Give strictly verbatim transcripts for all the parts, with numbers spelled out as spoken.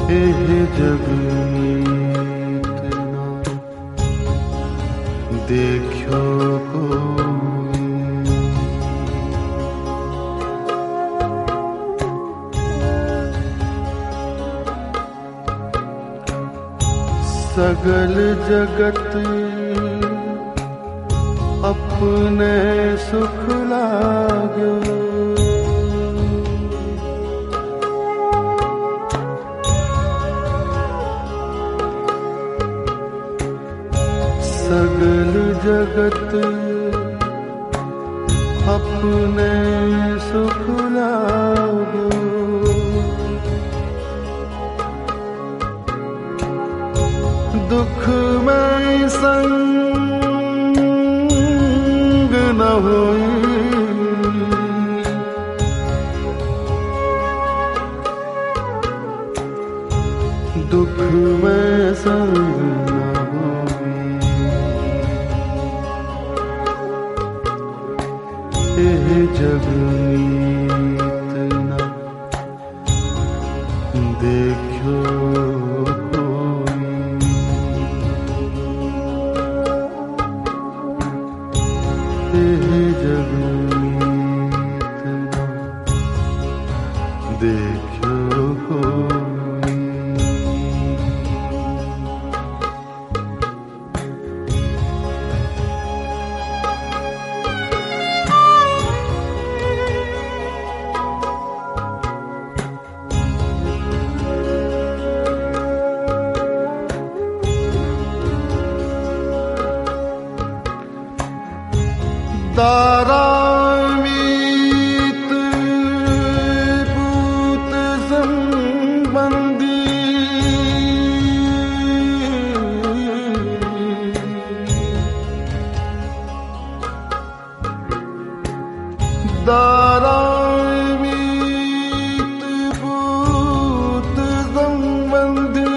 एह जग इतना देखो कोई, सगल जगत अपने सुख लागो, सगल जगत अपने सुख लागो, दुख में संग न होई, दुख में संग न होई, एह जग इतना देखो एह जग इतना देखो कोई। दारामीत पूत संबंधी, दारामीत पूत संबंधी,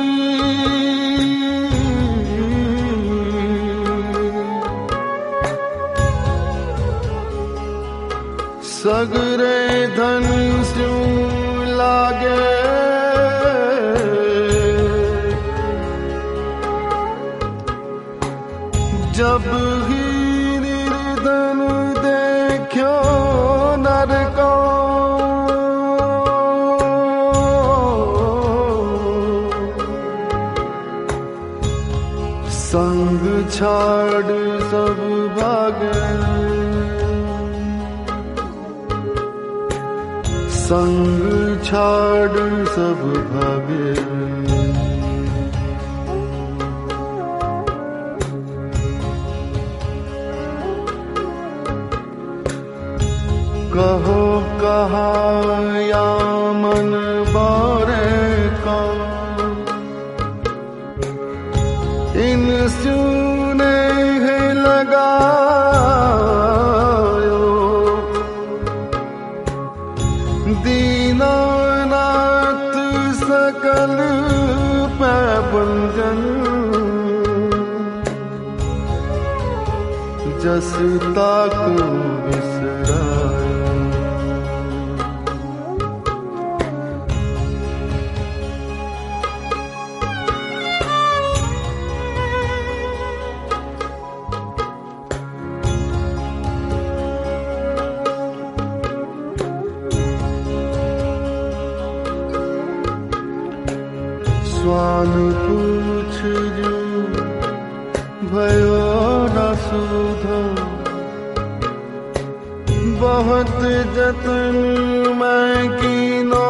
सगरे धन स्यों लागे, जब ही निर्धन देखो नर को, संग छाड़ सब भागे, संग छाड़ सब भागे, कहो कहाँ या मन बारे का, इन सुने है लगायो, दीनानाथ सकल पैबंजन, जस ताको बिसरायो, स्वान पूछ जो भयो न सुधो, बहुत जतन मैं कीनो,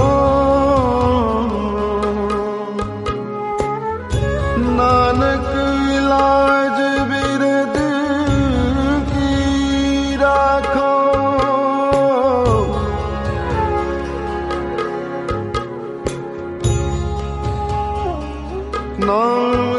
नानक लाज बिरद की राखो, नाम